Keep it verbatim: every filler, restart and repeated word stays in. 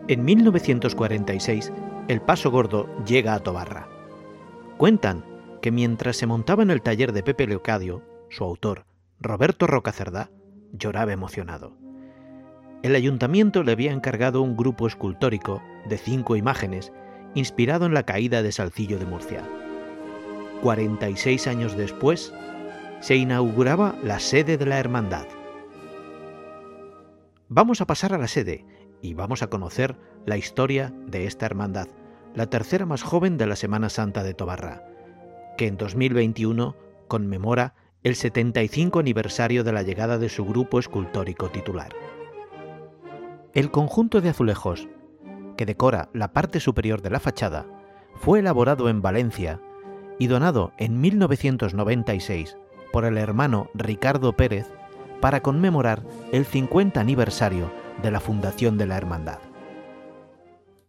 En mil novecientos cuarenta y seis, el Paso Gordo llega a Tobarra. Cuentan que mientras se montaba en el taller de Pepe Leocadio, su autor, Roberto Rocacerdá, lloraba emocionado. El ayuntamiento le había encargado un grupo escultórico de cinco imágenes inspirado en la caída de Salcillo de Murcia. cuarenta y seis años después, se inauguraba la sede de la hermandad. Vamos a pasar a la sede y vamos a conocer la historia de esta hermandad, la tercera más joven de la Semana Santa de Tobarra, que en dos mil veintiuno conmemora el setenta y cinco aniversario de la llegada de su grupo escultórico titular. El conjunto de azulejos que decora la parte superior de la fachada fue elaborado en Valencia y donado en mil novecientos noventa y seis por el hermano Ricardo Pérez para conmemorar el cincuenta aniversario de la fundación de la hermandad.